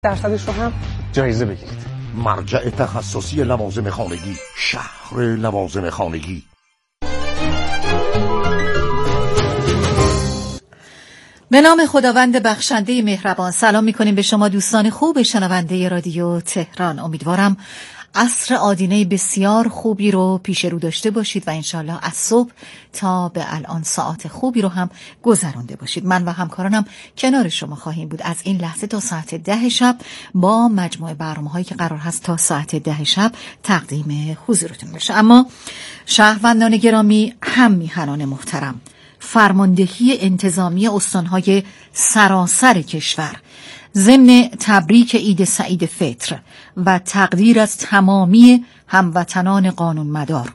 درصدش رو هم جایزه بگیرید. مرجع تخصصی لوازم خانگی، شهر لوازم خانگی. به نام خداوند بخشنده مهربان. سلام می‌کنیم به شما دوستان خوب شنونده رادیو تهران. امیدوارم عصر آدینه بسیار خوبی رو پیش رو داشته باشید و انشالله از صبح تا به الان ساعت خوبی رو هم گذرانده باشید. من و همکارانم کنار شما خواهیم بود از این لحظه تا ساعت 10 شب با مجموعه برنامه‌هایی که قرار هست تا ساعت 10 شب تقدیم حضورتون بشه. اما شهروندان گرامی، هم میهنان محترم، فرماندهی انتظامی استانهای سراسر کشور ضمن تبریک عید سعید فطر و تقدیر از تمامی هموطنان قانون مدار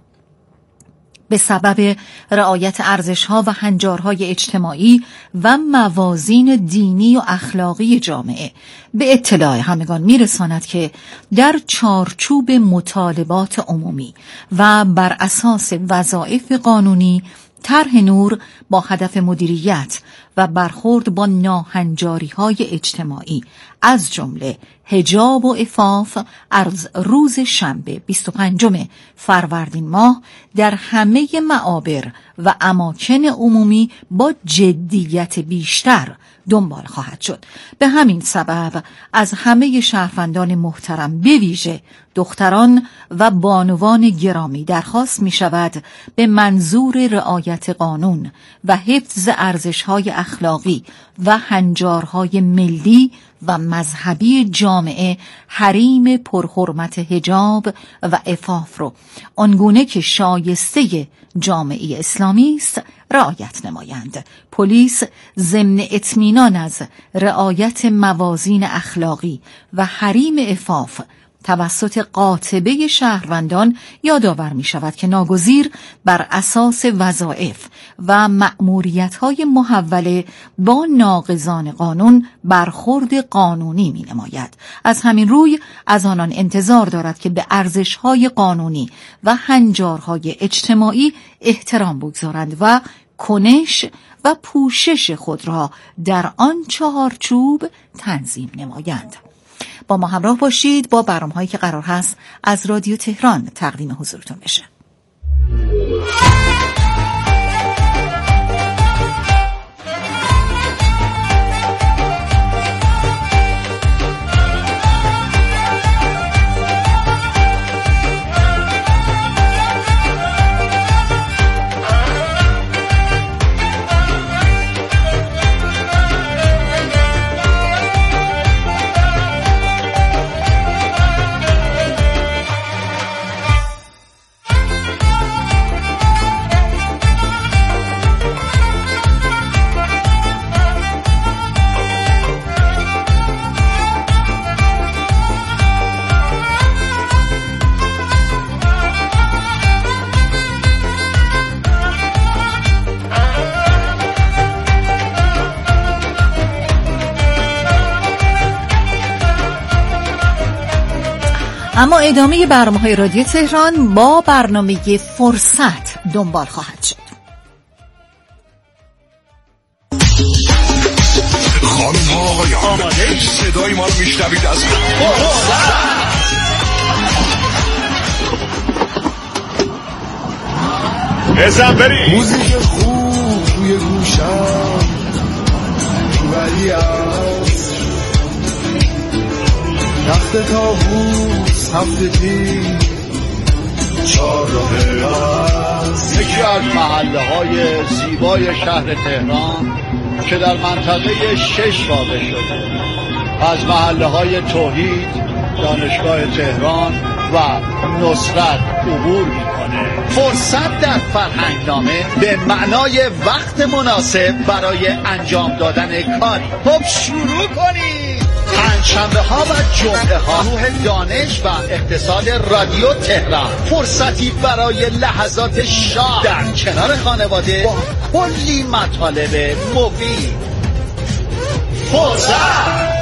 به سبب رعایت ارزش‌ها و هنجارهای اجتماعی و موازین دینی و اخلاقی جامعه به اطلاع همگان میرساند که در چارچوب مطالبات عمومی و بر اساس وظایف قانونی طرح نور با هدف مدیریت و برخورد با ناهنجاری‌های اجتماعی از جمله حجاب و عفاف از روز شنبه 25 فروردین ماه در همه معابر و اماکن عمومی با جدیت بیشتر دنبال خواهد شد. به همین سبب از همه شهروندان محترم به ویژه دختران و بانوان گرامی درخواست می شود به منظور رعایت قانون و حفظ ارزش‌های اخلاقی و هنجارهای ملی و مذهبی جامعه حریم پرحرمت حجاب و عفاف رو آنگونه که شایسته جامعه اسلامی است رعایت نمایند. پلیس ضمن اطمینان از رعایت موازین اخلاقی و حریم عفاف توسط قاطبه شهروندان یادآور می شود که ناگزیر بر اساس وظایف و مأموریت‌های محوله با ناقضان قانون برخورد قانونی می نماید. از همین روی از آنان انتظار دارد که به ارزش‌های قانونی و هنجارهای اجتماعی احترام بگذارند و کنش و پوشش خود را در آن چهارچوب تنظیم نمایند. با ما همراه باشید با برنامه‌هایی که قرار هست از رادیو تهران تقدیم حضورتون بشه. اما ادامه برنامه‌های رادیو تهران با برنامه فرصت دنبال خواهد شد. خانم ها آقایان، آماده صدای ما رو میشنوید از بزن بریم. موزیک خوب روی گوشم ولی تخت تابوس هفته تیر چهارراه است. یکی از محله‌های زیبای شهر تهران که در منطقه 6 واقع شده، از محله‌های توحید، دانشگاه تهران و نصرت عبور می‌کنه. فرصت در فرهنگنامه به معنای وقت مناسب برای انجام دادن کاری. خب شروع کنید. پنجشنبه ها و جمعه ها روح دانش و اقتصاد رادیو تهران، فرصتی برای لحظات شاد در کنار خانواده با کلی مطالب مفید. فرصت.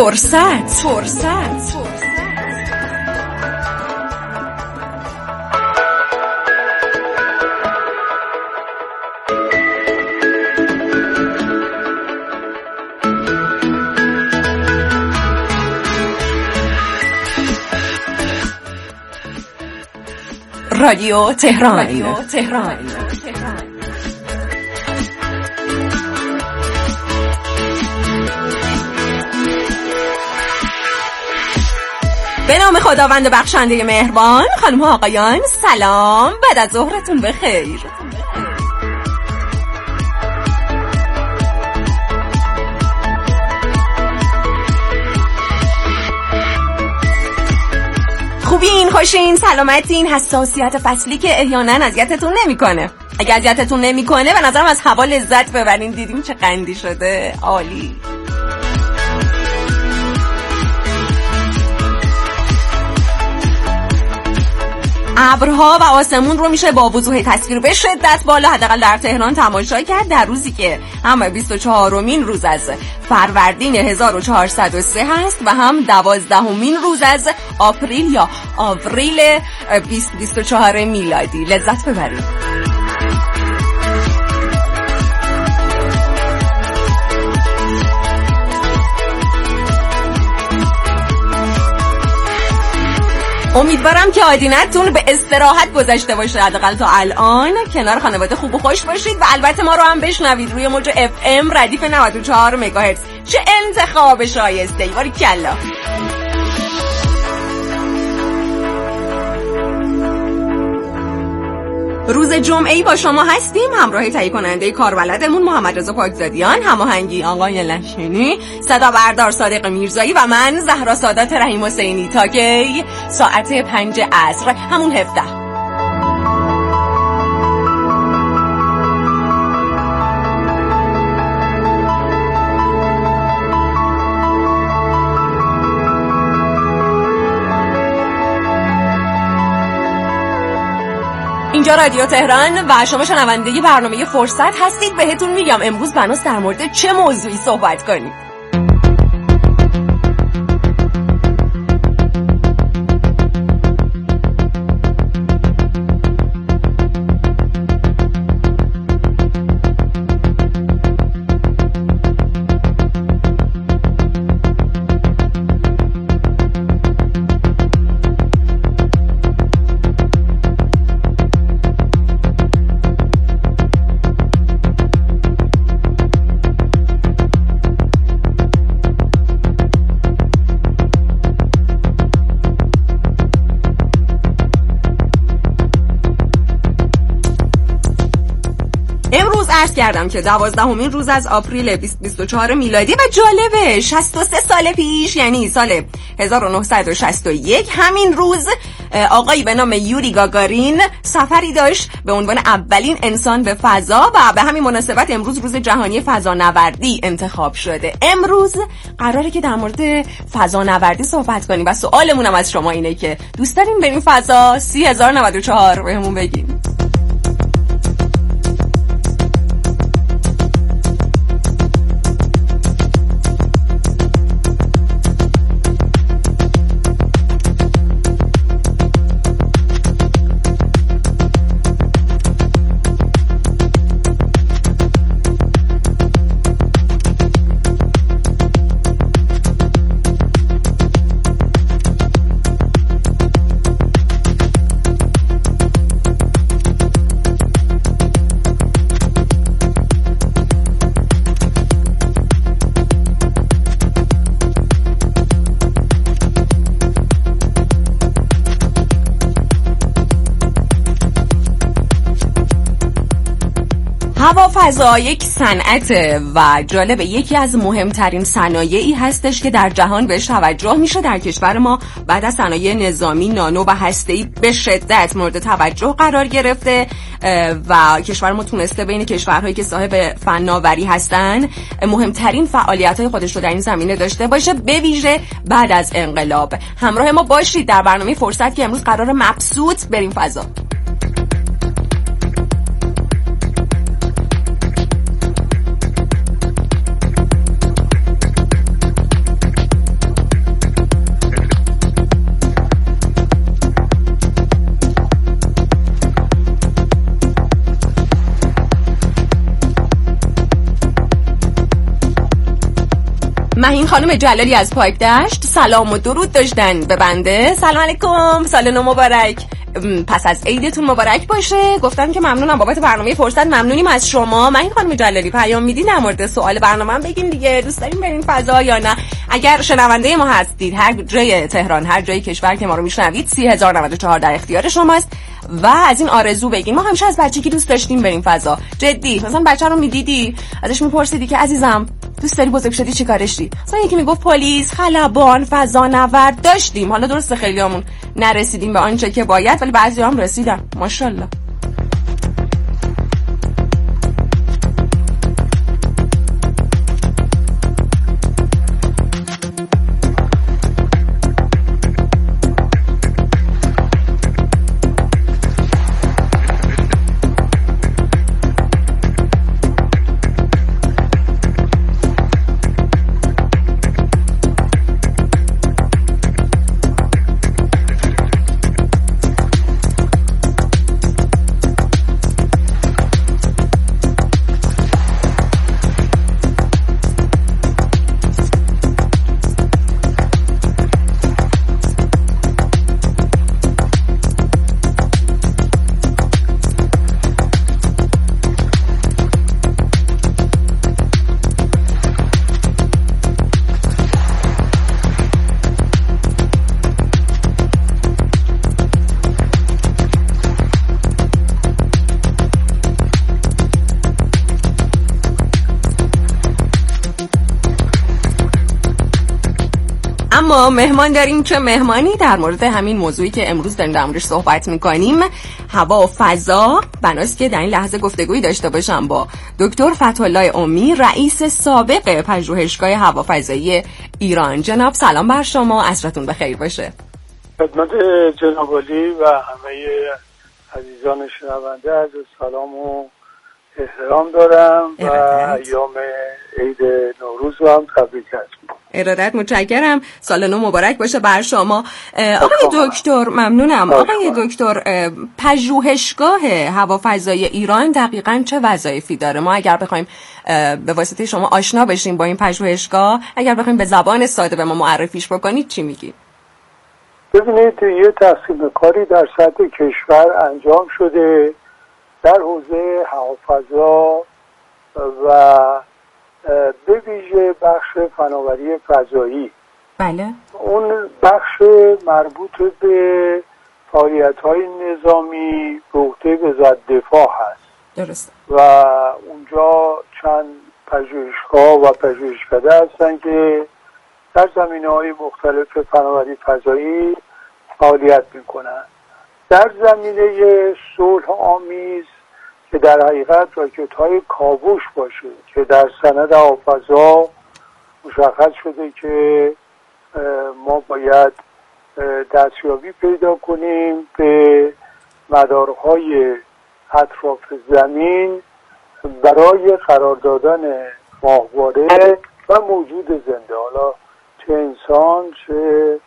فرصت. رادیو تهران. به نام خداوند بخشنده مهربان. خانم ها آقایان سلام، بعد از ظهرتون بخیر. خوبین، خوشین، سلامتین، حساسیت فصلی که احیانا اذیتتون نمیکنه. اگه اذیتتون نمیکنه به نظرم از هوا لذت ببرین. دیدیم چه قندی شده، عالی. ابرها و آسمون رو میشه با وضوح تصویر به شدت بالا حداقل در تهران تماشا کرد در روزی که هم 24مین روز از فروردین 1403 هست و هم 12مین روز از آپریل یا آوریل 2024 میلادی. لذت ببرید. امیدوارم که آدینتون به استراحت گذشته باشه، حداقل تا الان کنار خانواده خوب و خوش باشید و البته ما رو هم بشنوید روی موج FM ردیف 94 مگاهرتز. چه انتخاب شایسته، باریکلا. روز جمعه‌ای با شما هستیم، همراه تهیه کننده کاربلدمون محمد رضا پاکزادیان، هماهنگی آقای لشنی، صدا بردار صادق میرزایی و من زهرا سادات رحیم حسینی تا که ساعت 5 عصر همون 17. اینجا رادیو تهران و شما شنونده برنامه فرصت هستید. بهتون میگم امروز بناس در مورد چه موضوعی صحبت کنیم. عرض کردم که 12مین روز از آپریل 2024 میلادی و جالبه 63 سال پیش، یعنی سال 1961، همین روز آقایی به نام یوری گاگارین سفری داشت به عنوان اولین انسان به فضا و به همین مناسبت امروز روز جهانی فضانوردی انتخاب شده. امروز قراره که در مورد فضانوردی صحبت کنیم و سوالمونم از شما اینه که دوست دارین بریم فضا؟ 30,094 بهمون بگین. هوافضا یک صنعت و جالب یکی از مهمترین صنایعی هستش که در جهان بهش توجه میشه. در کشور ما بعد از صنایع نظامی، نانو و هسته‌ای به شدت مورد توجه قرار گرفته و کشور ما تونسته بین کشورهایی که صاحب فناوری هستن مهمترین فعالیت‌های خودش رو در این زمینه داشته باشه، به ویژه بعد از انقلاب. همراه ما باشید در برنامه فرصت که امروز قرار مبسوط بریم فضا. مهین خانم جلالی از پاک دشت سلام و درود داشتن به بنده. سلام علیکم، سال نو مبارک، پس از عیدتون مبارک باشه. گفتم که ممنونم بابت برنامه فرصت، ممنونیم از شما. مهین خانم جلالی پیام میدین در مورد سوال برنامه بگین دیگه، دوست داریم بریم فضا یا نه؟ اگر شنونده ما هستید هر جای تهران، هر جای کشور که ما رو میشنوید 30094 در اختیار شماست و از این آرزو بگین. ما همیشه از بچگی دوست داشتیم بریم فضا، جدی. مثلا بچه رو میدیدی ازش میپرسیدی که عزیزم دوست داری بزرگ شدی چی کارشی؟ مثلا یکی میگفت پلیس، خلبان، فضانورد. داشتیم، حالا درسته خیلیامون نرسیدیم به آنچه که باید، ولی بعضی هم رسیدن ماشاءالله. اما مهمان داریم. چه مهمانی؟ در مورد همین موضوعی که امروز داریم در موردش صحبت میکنیم، هوا و فضا. بناست که در این لحظه گفتگویی داشته باشم با دکتر فتح‌الله امی، رئیس سابق پژوهشگاه هوافضایی ایران. جناب سلام بر شما، عصرتون بخیر باشه. خدمت جناب عالی و همه عزیزان شنونده عرض سلام و احترام دارم و ایام عید نوروز رو هم تبریک هستم. ارادت، متشکرم. سال نو مبارک باشه بر شما. آقای دکتر ممنونم. آقای دکتر، پژوهشگاه هوافضایی ایران دقیقاً چه وظایفی داره؟ ما اگر بخوایم به واسطه شما آشنا بشیم با این پژوهشگاه، اگر بخوایم به زبان ساده به ما معرفیش بکنید چی میگید؟ ببینید، یه تقسیم کاری در سطح کشور انجام شده در حوزه هوافضا و به ویژه بخش فناوری فضایی. بله. اون بخش مربوط به فعالیت‌های نظامی به عهده وزارت دفاع هست. درست. و اونجا چند پژوهشگاه و پژوهشکده هستن که در زمینه‌های مختلف فناوری فضایی فعالیت میکنن. در زمینه صلح آمیز که در حقیقت راکت‌های کاوش باشه که در سند هوافضا مشخص شده که ما باید دستیابی پیدا کنیم به مدارهای اطراف زمین برای قرار دادن ماهواره و موجود زنده، حالا چه انسان چه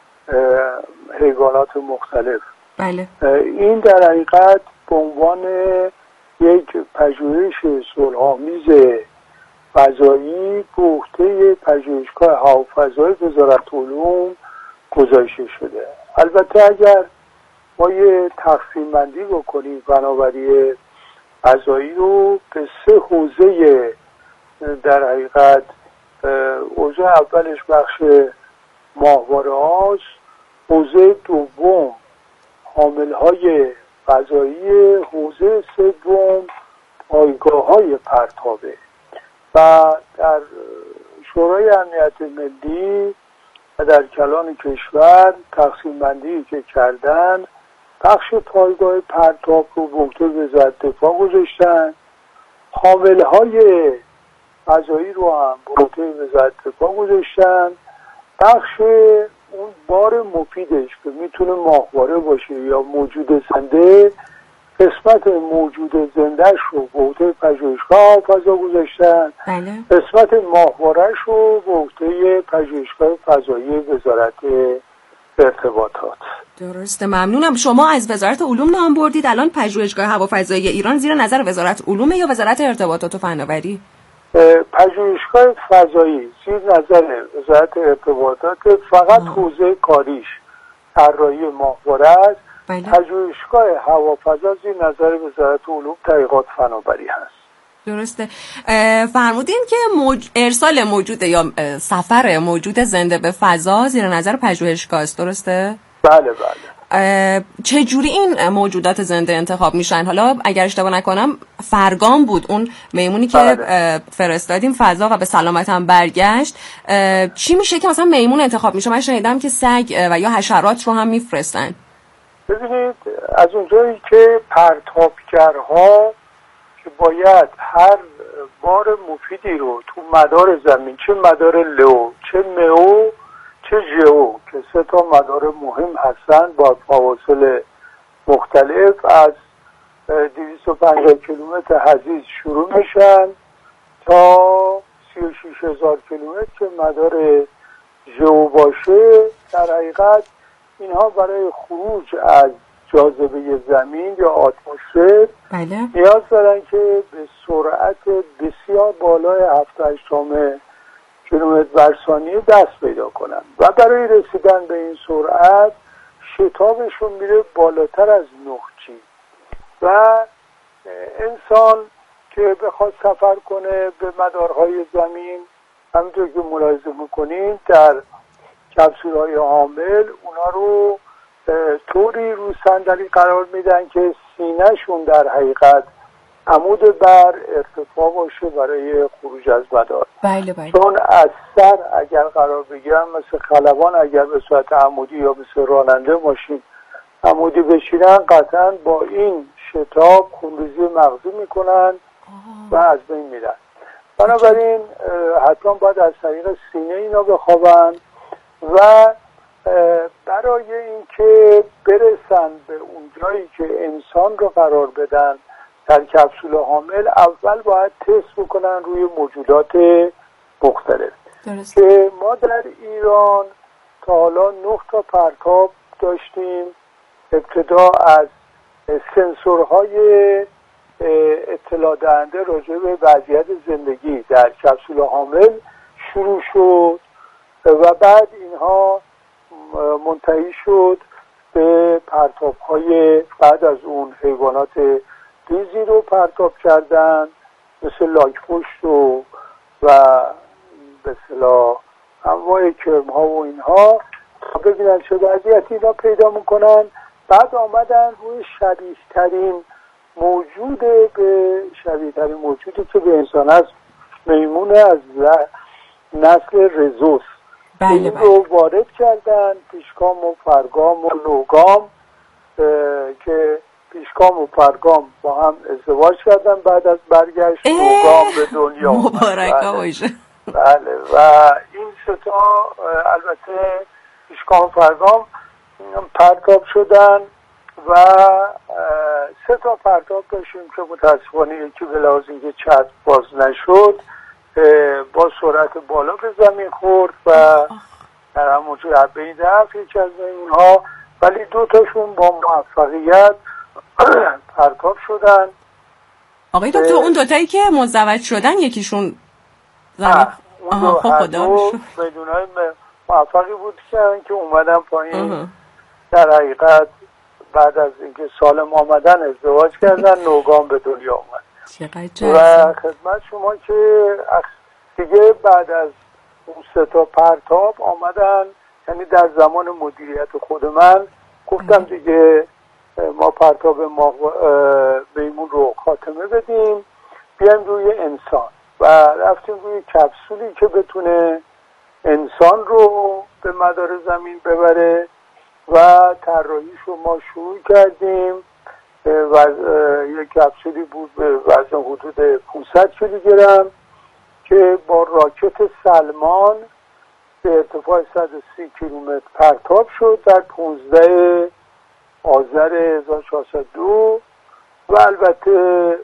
حیوانات مختلف. بله. این در حقیقت به عنوان یک پژوهش صلح‌آمیز فضایی به عهده پژوهشگاه هوافضایی وزارت علوم گذاشته شده. البته اگر ما یه تقسیم بندی بکنیم فناوری فضایی رو به 3 حوزه، در حقیقت حوزه اولش بخش ماهواره هاست، حوزه دوم حاملهای فضایی، حوزه سوم پایگاه های پرتابه. و در شورای امنیت ملی و در کلان کشور تقسیم بندی که کردن، بخش پایگاه پرتاب رو به عهده وزارت دفاع گذاشتن، حاملهای فضایی رو هم به عهده وزارت دفاع گذاشتن، بخش اون بار مفیدش که میتونه ماهواره باشه یا موجود زنده، قسمت موجود زندهش رو به عهده پژوهشگاه هوافضا گذاشتن. بله. قسمت ماهواره‌اش رو به عهده پژوهشگاه فضایی وزارت ارتباطات. درسته، ممنونم. شما از وزارت علوم نام بردید، الان پژوهشگاه هوافضایی ایران زیر نظر وزارت علوم یا وزارت ارتباطات و فناوری؟ پژوهشگاه فضایی زیر نظر وزارت ارتباطات فقط حوزه کاریش طراحی ماهواره است. پژوهشگاه هوافضا زیر نظر وزارت علوم تحقیقات فناوری هست. درسته. فرمودین که ارسال موجود یا سفر موجود زنده به فضا زیر نظر پژوهشگاه است، درسته؟ بله بله. چجوری این موجودات زنده انتخاب میشن؟ حالا اگر اشتباه نکنم فرگام بود اون میمونی که فرستادیم فضا و به سلامت هم برگشت. چی میشه که مثلا میمون انتخاب میشه؟ من شنیدم که سگ و یا حشرات رو هم میفرستن. ببینید از اونجایی که پرتابگرها که باید هر بار مفیدی رو تو مدار زمین، چه مدار لئو، چه مئو، چه ژئو، که 3 تا مدار مهم هستن با فواصل مختلف، از 250 کیلومتر حضیض شروع میشن تا 36,000 کیلومتر که مدار ژئو باشه. در حقیقت اینها برای خروج از جاذبه زمین یا اتمسفر نیاز دارن که به سرعت بسیار بالای 7-8 کیلومتر بر ثانیه دست پیدا کنن و برای رسیدن به این سرعت شتابشون میره بالاتر از 9G و انسان که بخواد سفر کنه به مدارهای زمین، همونطور که ملاحظه میکنین در کپسول‌های حامل اونا رو طوری رو صندلی قرار میدن که سینه‌شون در حقیقت عمود بر ارتفاع باشه برای خروج از مدار. بله. چون از سر اگر قرار بگیرن مثل خلبان اگر به صورت عمودی یا مثل راننده ماشین عمودی بشینن قطعا با این شتاب خونریزی مغزی میکنن و از بین میرن. بنابراین حتما باید از طریق سینه اینا بخوابن و برای اینکه برسن به اون جایی که انسان رو قرار بدن در کپسول حامل، اول باید تست بکنن روی موجودات مختلف. که ما در ایران تا حالا 9 تا پرتاب داشتیم. ابتدا از سنسورهای اطلاع دهنده راجع به وضعیت زندگی در کپسول حامل شروع شد و بعد اینها منتهی شد به پرتاب‌های بعد از اون حیوانات ریزی رو پرتاب کردن مثل لاک‌پشت و به اصطلاح انواع کرم‌ها و اینها تا ببینن چه وضعیتی اینا پیدا میکنن. بعد آمدن روی شبیه‌ترین موجودی که به انسان هست، میمون از نسل رزوس. این رو وارد کردن، پیشگام و فرگام و نوگام، که پیشگام و فرگام با هم ازدواج کردن بعد از برگشت نوگام به دنیا. مبارکه باشه. بله و این 3 تا البته پیشگام و فرگام پرتاب شدن و 3 تا پرتاب داشتیم که متاسفانه یکی به لحاظ اینکه چتر باز نشد با سرعت بالا به زمین خورد و در همونجور حبه دفع یکی از اونها، ولی 2 تاشون با موفقیت پرتاب شدن. آقای دکتر اون 2 تایی که مزدوج شدن یکیشون زمین خدا بدونای موفقی بود که اومدن پایین. در حقیقت بعد از اینکه سالم آمدن ازدواج کردن نوگام به دنیا اومد. و خدمت شما که دیگه بعد از اون 3 تا پرتاب آمدن، یعنی در زمان مدیریت خود من گفتم دیگه ما پرتاب میمون رو خاتمه بدیم، بیایم روی انسان و رفتیم روی کپسولی که بتونه انسان رو به مدار زمین ببره و طراحیش رو ما شروع کردیم و یک کپسولی بود به وزن حدود 500 کیلوگرم که با راکت سلمان به ارتفاع 130 کیلومتر پرتاب شد در 15 آذر 1402 و البته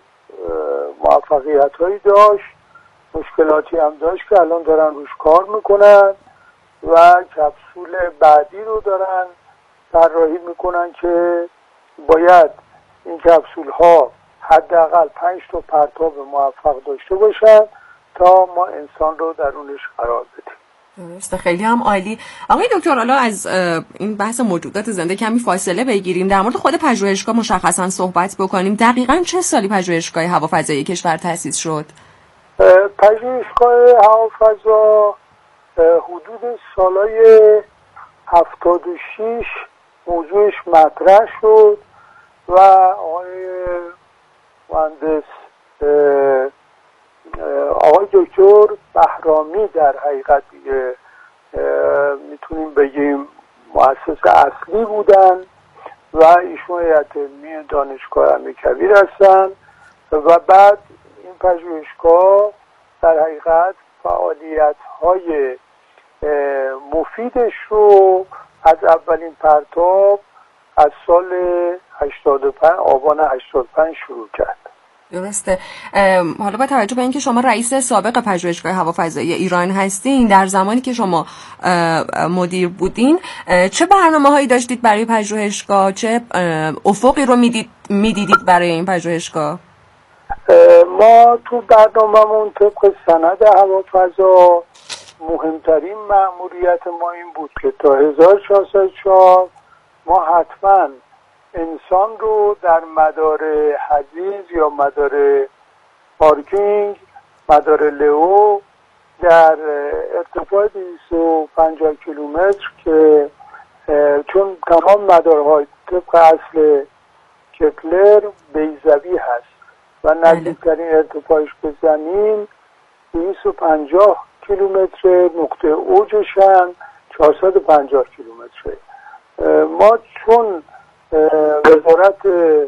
موفقیت هایی داشت، مشکلاتی هم داشت که الان دارن روش کار میکنن و کپسول بعدی رو دارن طراحی میکنن که باید این کپسول ها حداقل 5 تا پرتاب موفق داشته باشن تا ما انسان رو درونش قرار بدیم. درسته، خیلی هم عالی. آقای دکتر، حالا از این بحث موجودات زنده کمی فاصله بگیریم، در مورد خود پژوهشگاه مشخصا صحبت بکنیم. دقیقاً چه سالی پژوهشگاه هوافضایی کشور تأسیس شد؟ پژوهشگاه هوافضا حدود سالای 76 موضوعش مطرح شد و آقای مهندس آقای دکتر بهرامی در حقیقت دیگه میتونیم بگیم مؤسس اصلی بودن و ایشون هیئت علمی دانشگاه امیرکبیر هستن و بعد این پژوهشگاه در حقیقت فعالیت‌های مفیدش رو از اولین پرتاب از سال 85 آبان 85 شروع کرد. درسته. حالا با توجه به اینکه شما رئیس سابق پژوهشگاه هوافضایی ایران هستین، در زمانی که شما مدیر بودین چه برنامه‌هایی داشتید برای پژوهشگاه؟ چه افقی رو میدیدید برای این پژوهشگاه؟ ما تو برنامه‌مون طبق سند هوافضا مهمترین مأموریت ما این بود که تا 1404 ما حتما انسان رو در مدار حضیض یا مدار پارکینگ، مدار لئو در ارتفاع 250 کیلومتر که چون تمام مدارهای طبق اصل کپلر بیضوی هست و نزدیکترین ارتفاعش به زمین 250 کیلومتر، نقطه اوجش هم 450 کیلومتره. ما چون وزارت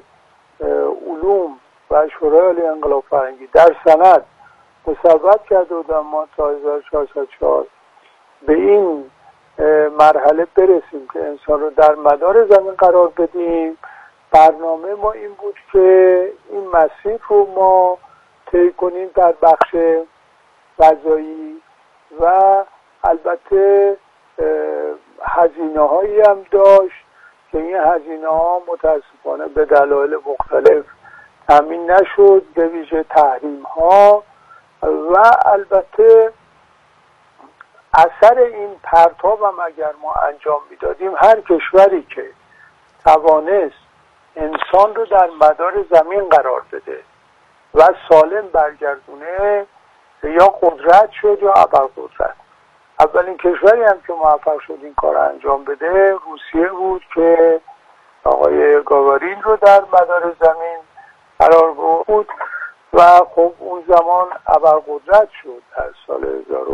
علوم و شورای عالی انقلاب فرهنگی در سند مصوب کرده بودن ما تا 1404 به این مرحله برسیم که انسان رو در مدار زمین قرار بدیم، برنامه ما این بود که این مسیر رو ما طی کنیم در بخش فضایی و البته هزینه هایی هم داشت که این هزینه ها متاسفانه به دلایل مختلف تامین نشد، به ویژه تحریم ها و البته اثر این پرتاب هم اگر ما انجام میدادیم هر کشوری که توانست انسان رو در مدار زمین قرار بده و سالم برگردونه یا قدرت شد یا ابرقدرت. اولین کشوری هم که موفق شد این کار انجام بده روسیه بود که آقای گاگارین رو در مدار زمین قرار بود و خب اون زمان ابرقدرت شد در سال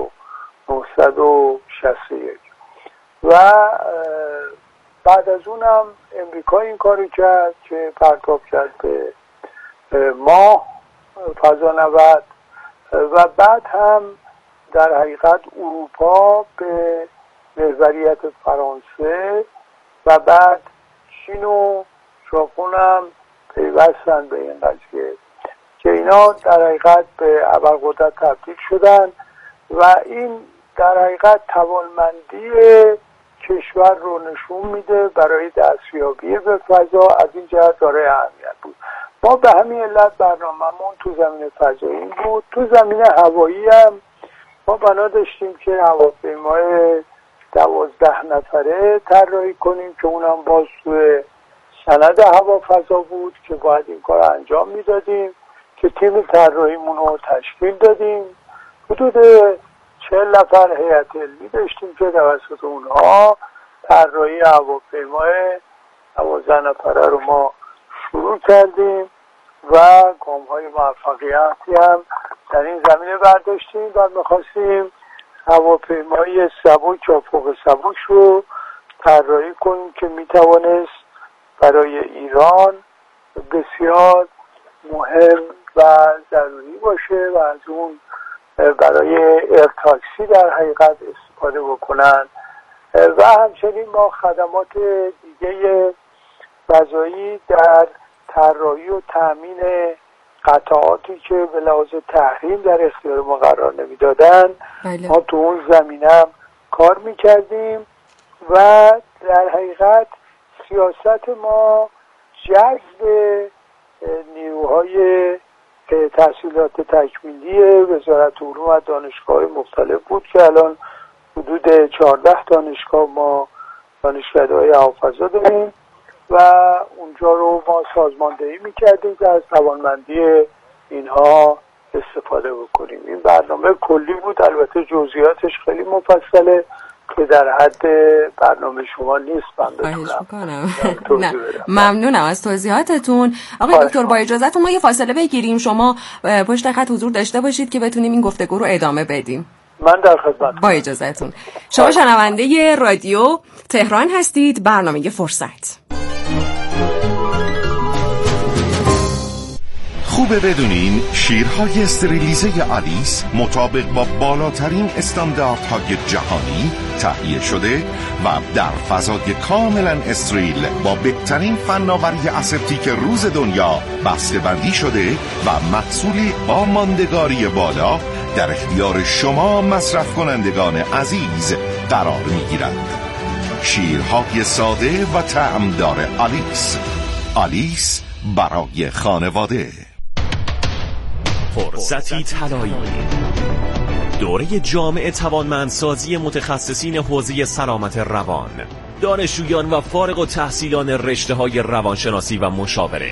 1961 و بعد از اون هم امریکا این کاری کرد که پرتاب کرد به ماه فضانورد و بعد هم در حقیقت اروپا به محوریت فرانسه و بعد چین و ژاپن هم پیوستن به این قضیه که اینا در حقیقت به ابرقدرت تبدیل شدن و این در حقیقت توانمندی کشور رو نشون میده برای دستیابی به فضا. از این جهت داره اهمیت بود. ما به همین علت برنامه‌مون تو زمین فضایی بود. تو زمین هوایی هم ما بنا داشتیم که هواپیمای 12 نفره طراحی کنیم که اونم باز توی سند هوافضا بود که باید این کار انجام میدادیم که تیم طراحیمون رو تشکیل دادیم. حدود 40 نفر هیئت علمی داشتیم که توسط اونها طراحی هواپیمای 12 نفره رو ما شروع کردیم و گام‌های موفقیتی هم در این زمینه برداشتیم و می‌خواستیم هواپیمای سبک یا فوق سبک رو طراحی کنیم که میتوانست برای ایران بسیار مهم و ضروری باشه و از اون برای ایرتاکسی در حقیقت استفاده بکنن و همچنین ما خدمات دیگه فضایی در طراحی و تامین قطعاتی که به لحاظ تحریم در اختیار ما قرار نمیدادن ما تو اون زمینه کار میکردیم و در حقیقت سیاست ما جذب نیروهای تحصیلات تکمیلی وزارت علوم و دانشگاه مختلف بود که الان حدود 14 دانشگاه ما دانشکده‌های هوافضا داریم و اونجا رو ما سازماندهی میکردیم که از توانمندی اینها استفاده بکنیم. این برنامه کلی بود، البته جزئیاتش خیلی مفصله که در حد برنامه شما نیست. من نه ممنونم از توضیحاتتون. آقای دکتر با اجازهتون ما یه فاصله بگیریم، شما پشت خط حضور داشته باشید که بتونیم این گفتگو رو ادامه بدیم. من در خدمت. با اجازهتون. شما شنونده رادیو تهران هستید، برنامه فرصت. خوبه بدونین شیرهای استریلیزه آلیس مطابق با بالاترین استانداردهای جهانی تهیه شده و در فضای کاملا استریل با بهترین فناوری اسپتیک روز دنیا بسته‌بندی شده و محصولی با ماندگاری بالا در اختیار شما مصرف کنندگان عزیز قرار می‌گیرد. شیرهای ساده و طعمدار آلیس. آلیس برای خانواده. فرصتی طلایی، دوره جامع توانمندسازی متخصصین حوزه سلامت روان، دانشجویان و فارغ التحصیلان رشته‌های روانشناسی و مشاوره.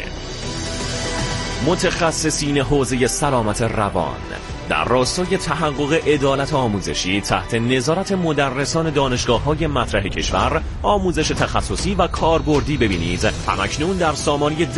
متخصصین حوزه سلامت روان در راستای تحقق عدالت آموزشی تحت نظارت مدرسان دانشگاه‌های مطرح کشور آموزش تخصصی و کاربردی ببینید. همکنون در سامانه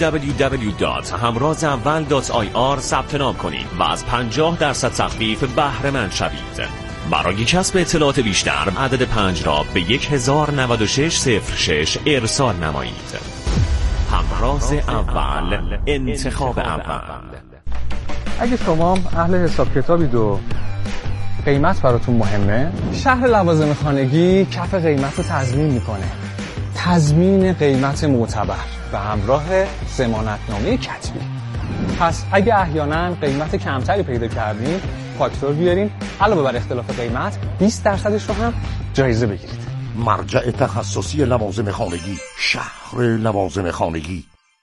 www.hamrazawal.ir ثبت نام کنید و از 50% تخفیف بهره مند شوید. برای کسب اطلاعات بیشتر عدد 5 را به 109606 ارسال نمایید. همراز اول، انتخاب اول. اگه شما اهل حساب کتابید و قیمت براتون مهمه، شهر لوازم خانگی کف قیمت رو تضمین میکنه. تضمین قیمت معتبر به همراه ضمانتنامه کتبی. پس اگه احیانا قیمت کمتری پیدا کردین، فاکتور بیارین، علاوه بر اختلاف قیمت 20% رو هم جایزه بگیرید. مرجع تخصصی لوازم خانگی، شهر لوازم خانگی.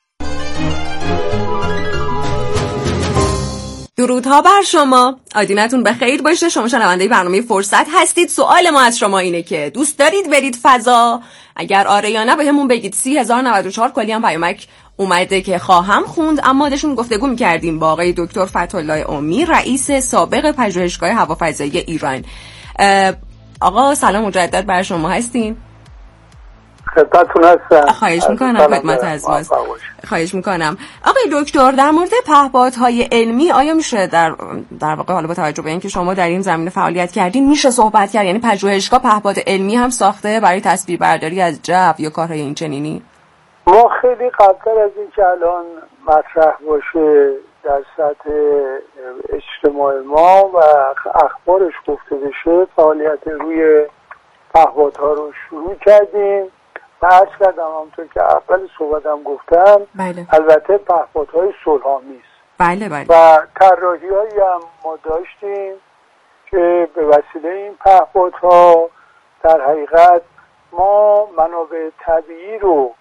درودها بر شما، آدینتون به خیر باشه. شما شنونده برنامه فرصت هستید. سوال ما از شما اینه که دوست دارید برید فضا؟ اگر آره یا نه بهمون بگید. 30,094 کلی هم پیامک اومده که خواهم خوند. اما داشتیم گفتگو می‌کردیم با آقای دکتر فتح‌الله امی، رئیس سابق پژوهشگاه هوافضایی ایران. آقا سلام مجدد بر شما، هستین؟ خدمتتون هستم. خواهش میکنم، خدمت از ماست. خواهش میکنم. آقای دکتر در مورد پهپادهای علمی آیا میشه در واقع حالا با توجه به اینکه شما در این زمینه فعالیت کردین میشه صحبت کرد؟ یعنی پژوهشگاه پهپاد علمی هم ساخته برای تصویر برداری از جو یا کارهای این چنینی؟ ما خیلی قبل از این که الان مطرح باشه در سطح اجتماع ما و اخبارش گفته بشه فعالیت روی پهپادها رو شروع کردیم. من عرض کردم همونطور که اول صحبتم گفتم، بله. البته پهپادهای صلح‌آمیز. بله بله. و طراحی‌هایی هم ما داشتیم که به وسیله این پهپادها در حقیقت ما منابع طبیعی رو